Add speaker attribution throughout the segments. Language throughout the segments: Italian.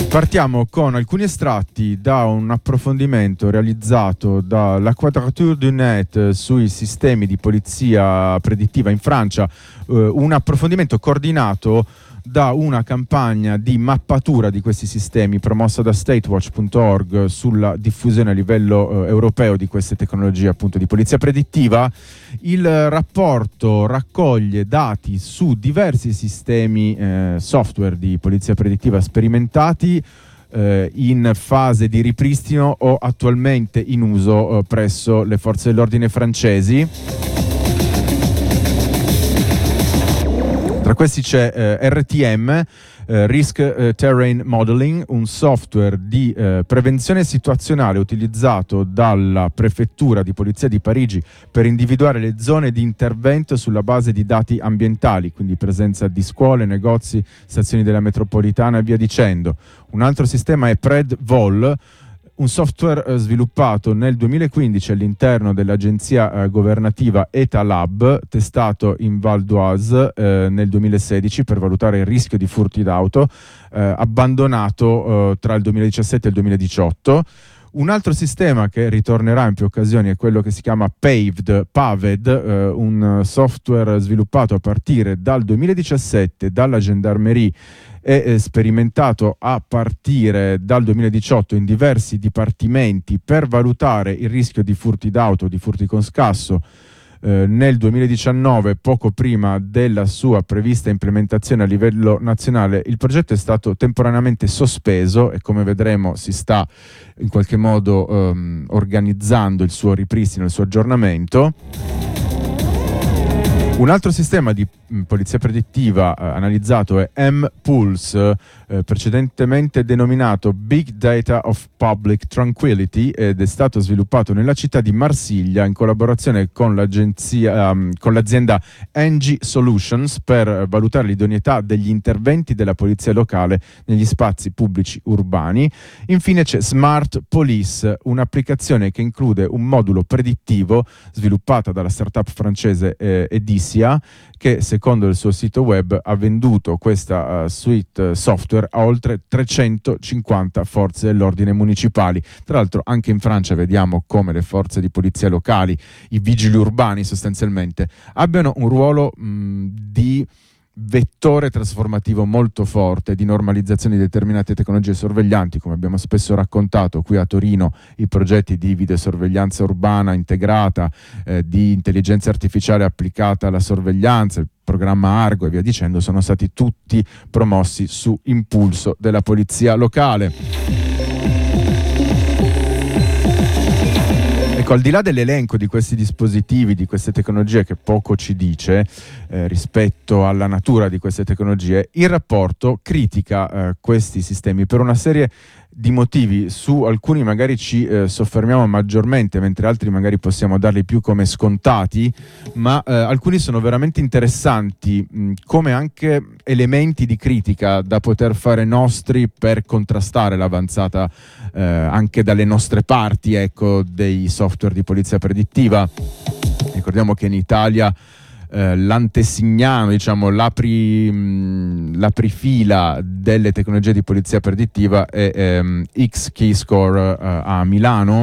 Speaker 1: Partiamo con alcuni estratti da un approfondimento realizzato dalla Quadrature du Net sui sistemi di polizia predittiva in Francia, un approfondimento coordinato da una campagna di mappatura di questi sistemi promossa da statewatch.org sulla diffusione a livello europeo di queste tecnologie appunto di polizia predittiva. Il rapporto raccoglie dati su diversi sistemi software di polizia predittiva sperimentati in fase di ripristino o attualmente in uso presso le forze dell'ordine francesi. Tra questi c'è RTM, Risk Terrain Modeling, un software di prevenzione situazionale utilizzato dalla prefettura di polizia di Parigi per individuare le zone di intervento sulla base di dati ambientali, quindi presenza di scuole, negozi, stazioni della metropolitana e via dicendo. Un altro sistema è PredVol, un software sviluppato nel 2015 all'interno dell'agenzia governativa ETALab, testato in Val d'Oise nel 2016 per valutare il rischio di furti d'auto, abbandonato tra il 2017 e il 2018. Un altro sistema che ritornerà in più occasioni è quello che si chiama Paved, un software sviluppato a partire dal 2017 dalla Gendarmerie e sperimentato a partire dal 2018 in diversi dipartimenti per valutare il rischio di furti d'auto, di furti con scasso. Nel 2019, poco prima della sua prevista implementazione a livello nazionale, il progetto è stato temporaneamente sospeso e, come vedremo, si sta in qualche modo organizzando il suo ripristino, il suo aggiornamento. Un altro sistema di polizia predittiva analizzato è M-Pulse, precedentemente denominato Big Data of Public Tranquility, ed è stato sviluppato nella città di Marsiglia in collaborazione con l'azienda Engie Solutions per valutare l'idoneità degli interventi della polizia locale negli spazi pubblici urbani. Infine c'è Smart Police, un'applicazione che include un modulo predittivo sviluppata dalla startup francese Edisia, che secondo il suo sito web ha venduto questa suite software a oltre 350 forze dell'ordine municipali. Tra l'altro anche in Francia vediamo come le forze di polizia locali, i vigili urbani sostanzialmente, abbiano un ruolo di vettore trasformativo molto forte, di normalizzazione di determinate tecnologie sorveglianti, come abbiamo spesso raccontato qui a Torino, i progetti di videosorveglianza urbana integrata, di intelligenza artificiale applicata alla sorveglianza, il programma Argo e via dicendo, sono stati tutti promossi su impulso della polizia locale. Ecco, al di là dell'elenco di questi dispositivi, di queste tecnologie che poco ci dice rispetto alla natura di queste tecnologie, il rapporto critica questi sistemi per una serie di motivi. Su alcuni magari ci soffermiamo maggiormente, mentre altri magari possiamo darli più come scontati, ma alcuni sono veramente interessanti come anche elementi di critica da poter fare nostri per contrastare l'avanzata anche dalle nostre parti, ecco, dei software di polizia predittiva. Ricordiamo che in Italia l'antesignano, diciamo l'aprifila delle tecnologie di polizia predittiva è X-Keyscore a Milano.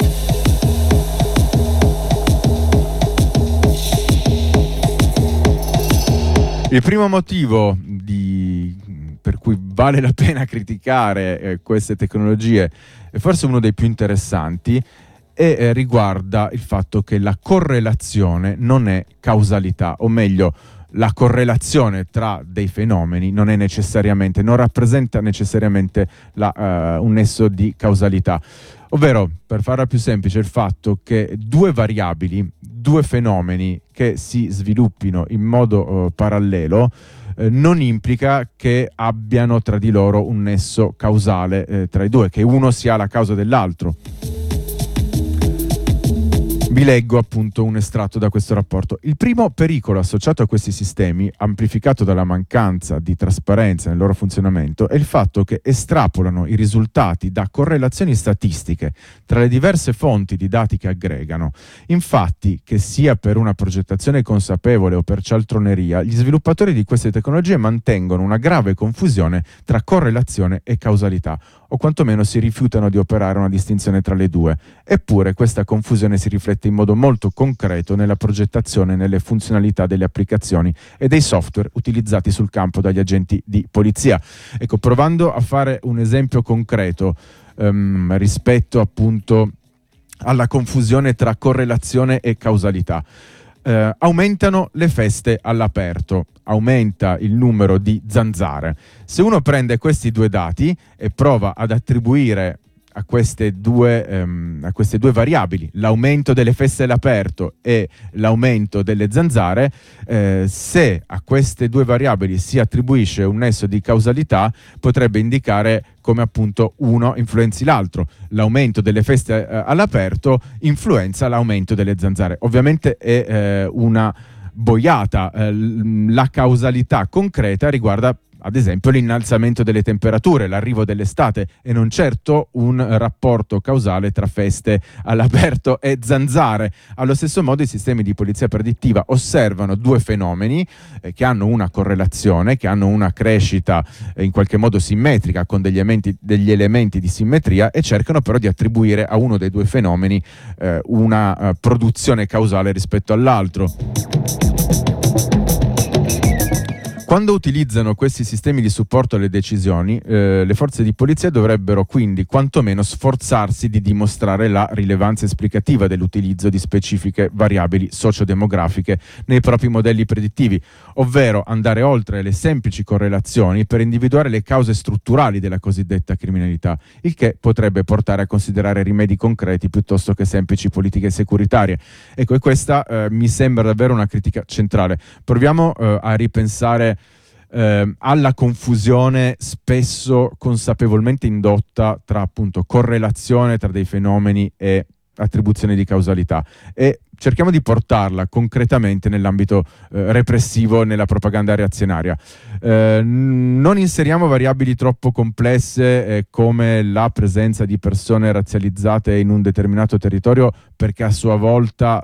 Speaker 1: Il primo motivo per cui vale la pena criticare queste tecnologie è forse uno dei più interessanti, e riguarda il fatto che la correlazione non è causalità, o meglio, la correlazione tra dei fenomeni non rappresenta necessariamente un nesso di causalità. Ovvero, per farla più semplice, il fatto che due variabili, due fenomeni che si sviluppino in modo parallelo non implica che abbiano tra di loro un nesso causale tra i due, che uno sia la causa dell'altro. Vi leggo appunto un estratto da questo rapporto. Il primo pericolo associato a questi sistemi, amplificato dalla mancanza di trasparenza nel loro funzionamento, è il fatto che estrapolano i risultati da correlazioni statistiche tra le diverse fonti di dati che aggregano. Infatti, che sia per una progettazione consapevole o per cialtroneria, gli sviluppatori di queste tecnologie mantengono una grave confusione tra correlazione e causalità, o quantomeno si rifiutano di operare una distinzione tra le due. Eppure questa confusione si riflette in modo molto concreto nella progettazione e nelle funzionalità delle applicazioni e dei software utilizzati sul campo dagli agenti di polizia. Ecco, provando a fare un esempio concreto rispetto appunto alla confusione tra correlazione e causalità. Aumentano le feste all'aperto, aumenta il numero di zanzare. Se uno prende questi due dati e prova ad attribuire a queste due variabili, l'aumento delle feste all'aperto e l'aumento delle zanzare, se a queste due variabili si attribuisce un nesso di causalità, potrebbe indicare come appunto uno influenzi l'altro. L'aumento delle feste all'aperto influenza l'aumento delle zanzare. Ovviamente è una boiata. La causalità concreta riguarda ad esempio l'innalzamento delle temperature, l'arrivo dell'estate, e non certo un rapporto causale tra feste all'aperto e zanzare. Allo stesso modo i sistemi di polizia predittiva osservano due fenomeni che hanno una correlazione, che hanno una crescita in qualche modo simmetrica con degli elementi di simmetria, e cercano però di attribuire a uno dei due fenomeni una produzione causale rispetto all'altro. Quando utilizzano questi sistemi di supporto alle decisioni, le forze di polizia dovrebbero quindi quantomeno sforzarsi di dimostrare la rilevanza esplicativa dell'utilizzo di specifiche variabili sociodemografiche nei propri modelli predittivi, ovvero andare oltre le semplici correlazioni per individuare le cause strutturali della cosiddetta criminalità, il che potrebbe portare a considerare rimedi concreti piuttosto che semplici politiche securitarie. Ecco, e questa mi sembra davvero una critica centrale. Proviamo a ripensare alla confusione spesso consapevolmente indotta tra appunto correlazione tra dei fenomeni e attribuzione di causalità, e cerchiamo di portarla concretamente nell'ambito repressivo, nella propaganda reazionaria. Non inseriamo variabili troppo complesse come la presenza di persone razzializzate in un determinato territorio, perché a sua volta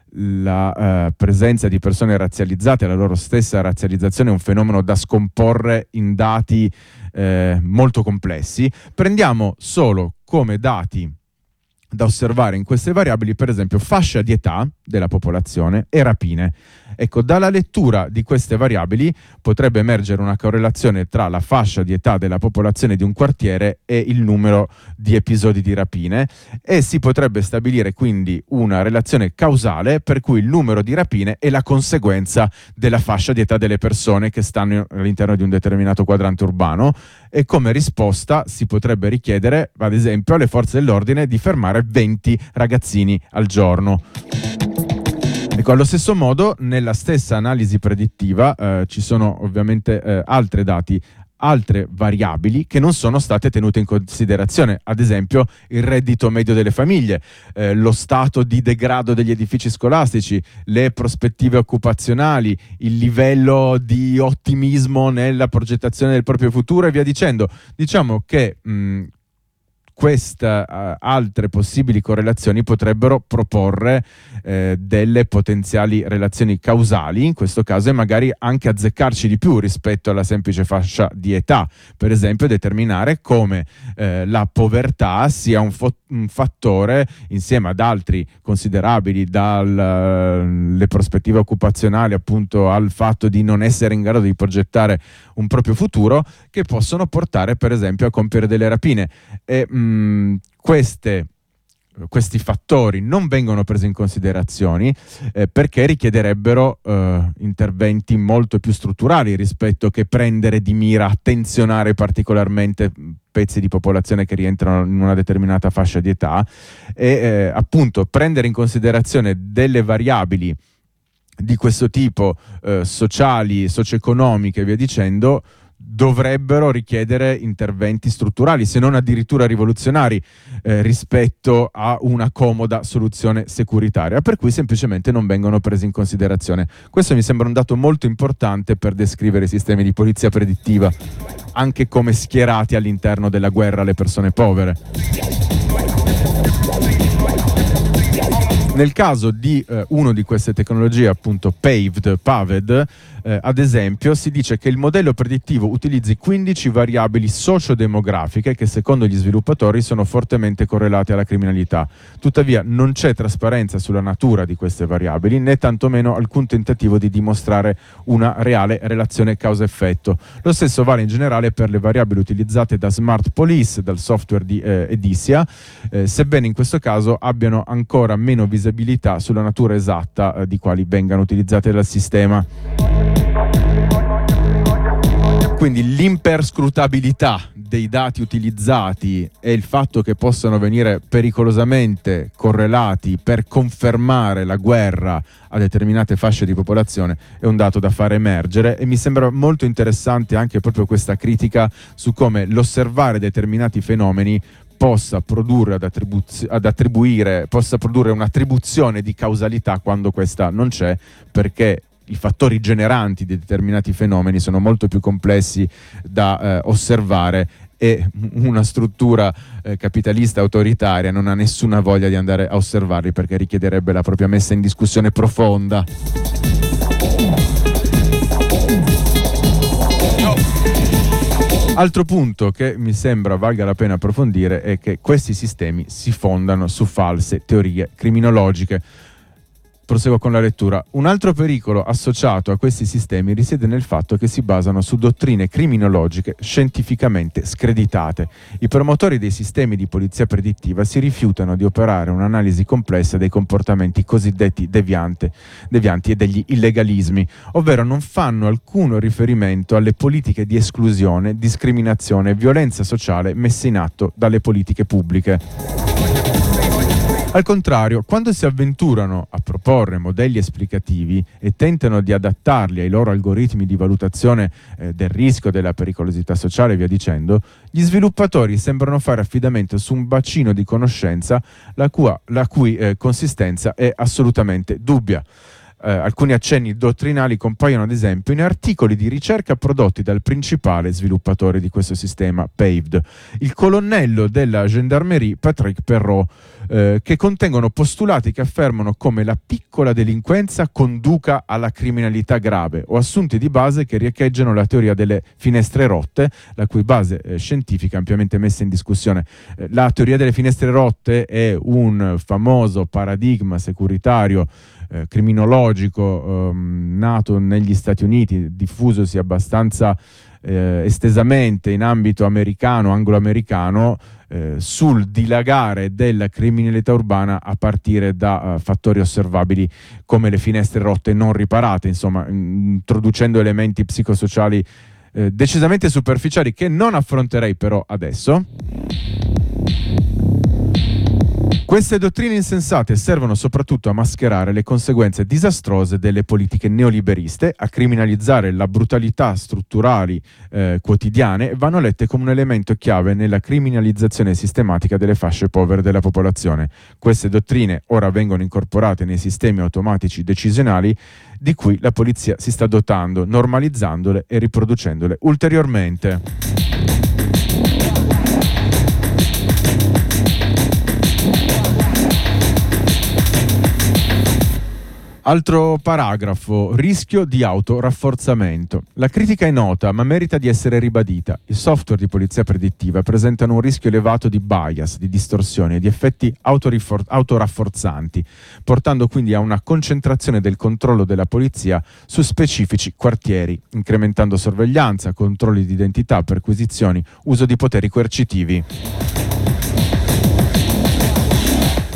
Speaker 1: la presenza di persone razzializzate, la loro stessa razzializzazione, è un fenomeno da scomporre in dati molto complessi. Prendiamo solo come dati da osservare in queste variabili, per esempio, fascia di età della popolazione e rapine. Ecco, dalla lettura di queste variabili potrebbe emergere una correlazione tra la fascia di età della popolazione di un quartiere e il numero di episodi di rapine, e si potrebbe stabilire quindi una relazione causale per cui il numero di rapine è la conseguenza della fascia di età delle persone che stanno all'interno di un determinato quadrante urbano, e come risposta si potrebbe richiedere, ad esempio, alle forze dell'ordine di fermare 20 ragazzini al giorno. Ecco, allo stesso modo, nella stessa analisi predittiva ci sono ovviamente altre variabili che non sono state tenute in considerazione, ad esempio il reddito medio delle famiglie, lo stato di degrado degli edifici scolastici, le prospettive occupazionali, il livello di ottimismo nella progettazione del proprio futuro e via dicendo. Diciamo che queste altre possibili correlazioni potrebbero proporre delle potenziali relazioni causali in questo caso, e magari anche azzeccarci di più rispetto alla semplice fascia di età. Per esempio, determinare come la povertà sia un fattore, insieme ad altri considerabili, dalle prospettive occupazionali appunto al fatto di non essere in grado di progettare un proprio futuro, che possono portare per esempio a compiere delle rapine. E questi fattori non vengono presi in considerazione perché richiederebbero interventi molto più strutturali rispetto che prendere di mira, attenzionare particolarmente pezzi di popolazione che rientrano in una determinata fascia di età, e appunto prendere in considerazione delle variabili di questo tipo, sociali, socio-economiche e via dicendo, dovrebbero richiedere interventi strutturali, se non addirittura rivoluzionari, rispetto a una comoda soluzione securitaria, per cui semplicemente non vengono presi in considerazione. Questo mi sembra un dato molto importante per descrivere i sistemi di polizia predittiva, anche come schierati all'interno della guerra alle persone povere. Nel caso di uno di queste tecnologie, appunto Paved, ad esempio, si dice che il modello predittivo utilizzi 15 variabili sociodemografiche che secondo gli sviluppatori sono fortemente correlate alla criminalità. Tuttavia non c'è trasparenza sulla natura di queste variabili, né tantomeno alcun tentativo di dimostrare una reale relazione causa-effetto. Lo stesso vale in generale per le variabili utilizzate da Smart Police, dal software di Edissia, sebbene in questo caso abbiano ancora meno visibilità sulla natura esatta di quali vengano utilizzate dal sistema. Quindi l'imperscrutabilità dei dati utilizzati e il fatto che possano venire pericolosamente correlati per confermare la guerra a determinate fasce di popolazione è un dato da far emergere, e mi sembra molto interessante anche proprio questa critica su come l'osservare determinati fenomeni possa produrre possa produrre un'attribuzione di causalità quando questa non c'è, perché i fattori generanti di determinati fenomeni sono molto più complessi da osservare, e una struttura capitalista autoritaria non ha nessuna voglia di andare a osservarli, perché richiederebbe la propria messa in discussione profonda. Altro punto che mi sembra valga la pena approfondire è che questi sistemi si fondano su false teorie criminologiche. Proseguo con la lettura. Un altro pericolo associato a questi sistemi risiede nel fatto che si basano su dottrine criminologiche scientificamente screditate. I promotori dei sistemi di polizia predittiva si rifiutano di operare un'analisi complessa dei comportamenti cosiddetti devianti e degli illegalismi, ovvero non fanno alcun riferimento alle politiche di esclusione, discriminazione e violenza sociale messe in atto dalle politiche pubbliche. Al contrario, quando si avventurano a proporre modelli esplicativi e tentano di adattarli ai loro algoritmi di valutazione del rischio, della pericolosità sociale e via dicendo, gli sviluppatori sembrano fare affidamento su un bacino di conoscenza la cui consistenza è assolutamente dubbia. Alcuni accenni dottrinali compaiono ad esempio in articoli di ricerca prodotti dal principale sviluppatore di questo sistema, Paved, il colonnello della gendarmerie Patrick Perrot, che contengono postulati che affermano come la piccola delinquenza conduca alla criminalità grave, o assunti di base che riecheggiano la teoria delle finestre rotte, la cui base scientifica è ampiamente messa in discussione. La teoria delle finestre rotte è un famoso paradigma securitario criminologico nato negli Stati Uniti, diffusosi abbastanza estesamente in ambito anglo-americano, sul dilagare della criminalità urbana a partire da fattori osservabili come le finestre rotte non riparate, insomma, introducendo elementi psicosociali decisamente superficiali che non affronterei però adesso. Queste dottrine insensate servono soprattutto a mascherare le conseguenze disastrose delle politiche neoliberiste, a criminalizzare la brutalità strutturali quotidiane, e vanno lette come un elemento chiave nella criminalizzazione sistematica delle fasce povere della popolazione. Queste dottrine ora vengono incorporate nei sistemi automatici decisionali di cui la polizia si sta dotando, normalizzandole e riproducendole ulteriormente. Altro paragrafo, rischio di autorafforzamento. La critica è nota, ma merita di essere ribadita. I software di polizia predittiva presentano un rischio elevato di bias, di distorsioni e di effetti autorafforzanti, portando quindi a una concentrazione del controllo della polizia su specifici quartieri, incrementando sorveglianza, controlli di identità, perquisizioni, uso di poteri coercitivi.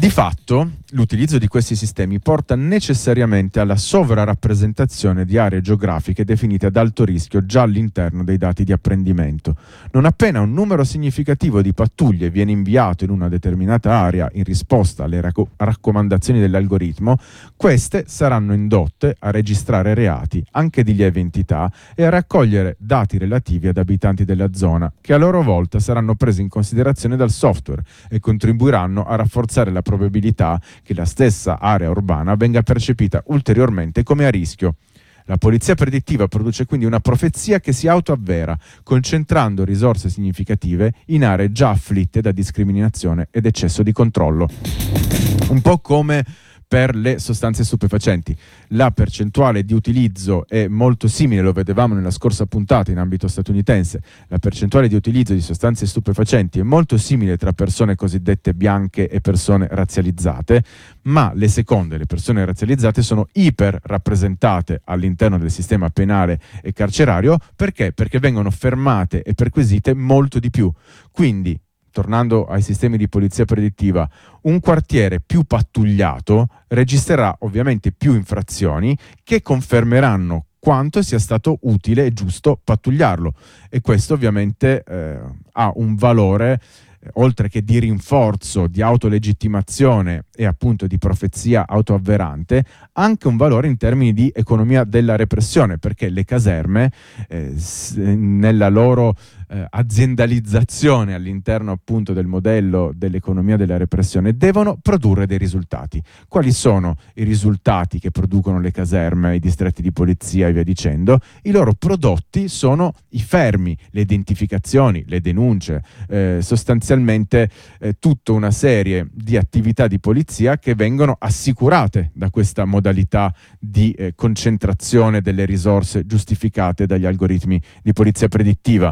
Speaker 1: Di fatto, l'utilizzo di questi sistemi porta necessariamente alla sovrarappresentazione di aree geografiche definite ad alto rischio già all'interno dei dati di apprendimento. Non appena un numero significativo di pattuglie viene inviato in una determinata area in risposta alle raccomandazioni dell'algoritmo, queste saranno indotte a registrare reati, anche di lieve entità, e a raccogliere dati relativi ad abitanti della zona, che a loro volta saranno presi in considerazione dal software e contribuiranno a rafforzare la probabilità che la stessa area urbana venga percepita ulteriormente come a rischio. La polizia predittiva produce quindi una profezia che si autoavvera, concentrando risorse significative in aree già afflitte da discriminazione ed eccesso di controllo. Un po' come per le sostanze stupefacenti. La percentuale di utilizzo è molto simile, lo vedevamo nella scorsa puntata in ambito statunitense, la percentuale di utilizzo di sostanze stupefacenti è molto simile tra persone cosiddette bianche e persone razzializzate, ma le seconde, le persone razzializzate, sono iper rappresentate all'interno del sistema penale e carcerario. Perché? Perché vengono fermate e perquisite molto di più. Quindi, tornando ai sistemi di polizia predittiva, un quartiere più pattugliato registrerà ovviamente più infrazioni che confermeranno quanto sia stato utile e giusto pattugliarlo, e questo ovviamente ha un valore oltre che di rinforzo, di autolegittimazione e appunto di profezia autoavverante, anche un valore in termini di economia della repressione, perché le caserme nella loro aziendalizzazione all'interno appunto del modello dell'economia della repressione devono produrre dei risultati. Quali sono i risultati che producono le caserme, i distretti di polizia e via dicendo? I loro prodotti sono i fermi, le identificazioni, le denunce, sostanzialmente tutta una serie di attività di polizia che vengono assicurate da questa modalità di concentrazione delle risorse giustificate dagli algoritmi di polizia predittiva.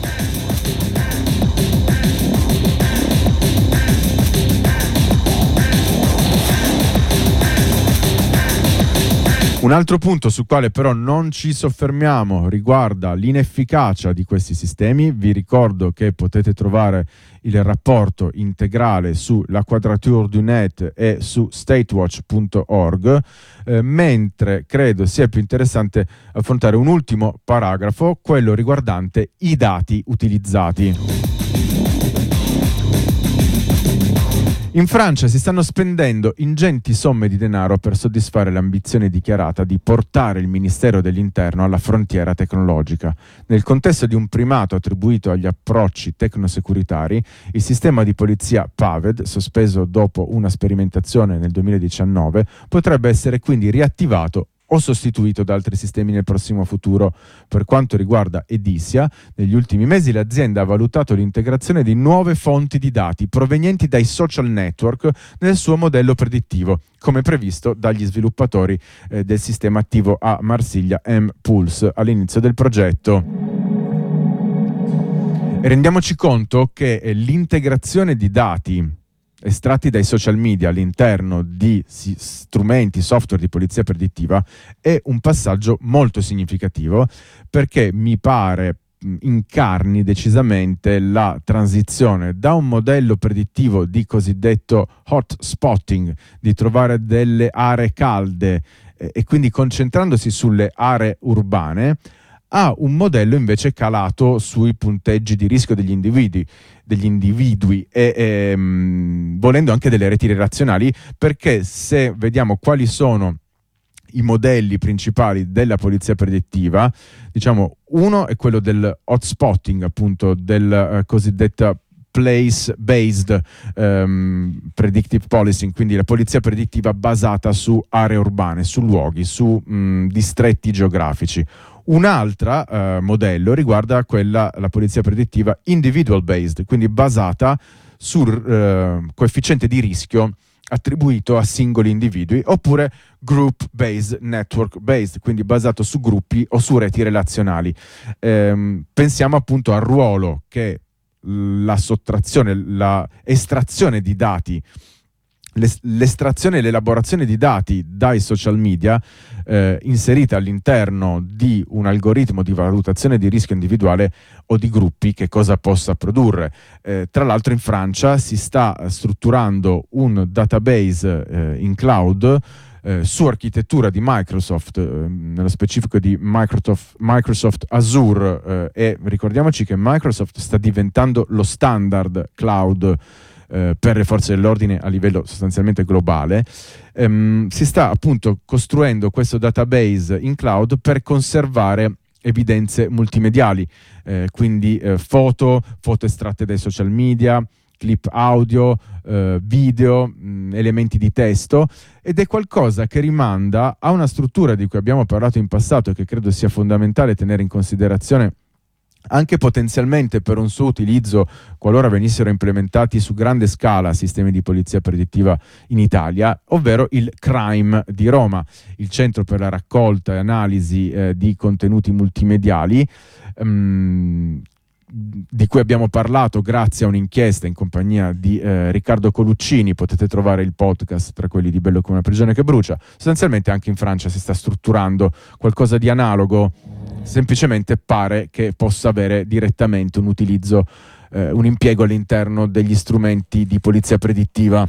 Speaker 1: Un altro punto sul quale però non ci soffermiamo riguarda l'inefficacia di questi sistemi. Vi ricordo che potete trovare il rapporto integrale su La Quadrature du Net e su statewatch.org, mentre credo sia più interessante affrontare un ultimo paragrafo, quello riguardante i dati utilizzati. In Francia si stanno spendendo ingenti somme di denaro per soddisfare l'ambizione dichiarata di portare il Ministero dell'Interno alla frontiera tecnologica. Nel contesto di un primato attribuito agli approcci tecnosecuritari, il sistema di polizia PAVED, sospeso dopo una sperimentazione nel 2019, potrebbe essere quindi riattivato o sostituito da altri sistemi nel prossimo futuro. Per quanto riguarda Edisia, negli ultimi mesi l'azienda ha valutato l'integrazione di nuove fonti di dati provenienti dai social network nel suo modello predittivo, come previsto dagli sviluppatori del sistema attivo a Marsiglia M-Pulse all'inizio del progetto. E rendiamoci conto che l'integrazione di dati estratti dai social media all'interno di strumenti, software di polizia predittiva è un passaggio molto significativo, perché mi pare incarni decisamente la transizione da un modello predittivo di cosiddetto hot spotting, di trovare delle aree calde e quindi concentrandosi sulle aree urbane, a un modello invece calato sui punteggi di rischio degli individui e volendo anche delle reti relazionali, perché se vediamo quali sono i modelli principali della polizia predittiva, diciamo uno è quello del hotspotting, appunto del cosiddetta place-based predictive policing, quindi la polizia predittiva basata su aree urbane, su luoghi, su distretti geografici. Un'altra modello riguarda la polizia predittiva individual based, quindi basata sul coefficiente di rischio attribuito a singoli individui, oppure group based, network based, quindi basato su gruppi o su reti relazionali. Pensiamo appunto al ruolo che la sottrazione, la estrazione di dati l'estrazione e l'elaborazione di dati dai social media inserita all'interno di un algoritmo di valutazione di rischio individuale o di gruppi, che cosa possa produrre. Tra l'altro in Francia si sta strutturando un database in cloud su architettura di Microsoft, nello specifico di Microsoft Azure, e ricordiamoci che Microsoft sta diventando lo standard cloud per le forze dell'ordine a livello sostanzialmente globale. Si sta appunto costruendo questo database in cloud per conservare evidenze multimediali, quindi foto estratte dai social media, clip audio, video, elementi di testo, ed è qualcosa che rimanda a una struttura di cui abbiamo parlato in passato e che credo sia fondamentale tenere in considerazione anche potenzialmente per un suo utilizzo qualora venissero implementati su grande scala sistemi di polizia predittiva in Italia, ovvero il CRIME di Roma, il centro per la raccolta e analisi di contenuti multimediali, di cui abbiamo parlato grazie a un'inchiesta in compagnia di Riccardo Coluccini. Potete trovare il podcast tra quelli di Bello come una prigione che brucia. Sostanzialmente anche in Francia si sta strutturando qualcosa di analogo, semplicemente pare che possa avere direttamente un utilizzo, un impiego all'interno degli strumenti di polizia predittiva.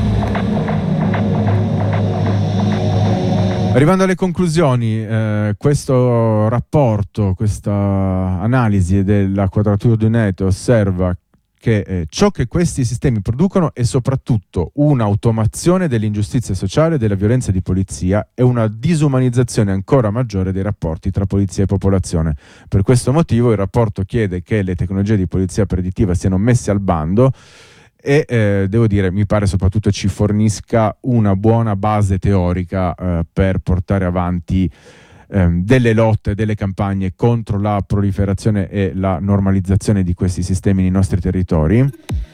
Speaker 1: Arrivando alle conclusioni, questo rapporto, questa analisi della Quadrature du Net osserva che ciò che questi sistemi producono è soprattutto un'automazione dell'ingiustizia sociale e della violenza di polizia e una disumanizzazione ancora maggiore dei rapporti tra polizia e popolazione. Per questo motivo il rapporto chiede che le tecnologie di polizia predittiva siano messe al bando e devo dire, mi pare soprattutto ci fornisca una buona base teorica per portare avanti delle lotte, delle campagne contro la proliferazione e la normalizzazione di questi sistemi nei nostri territori.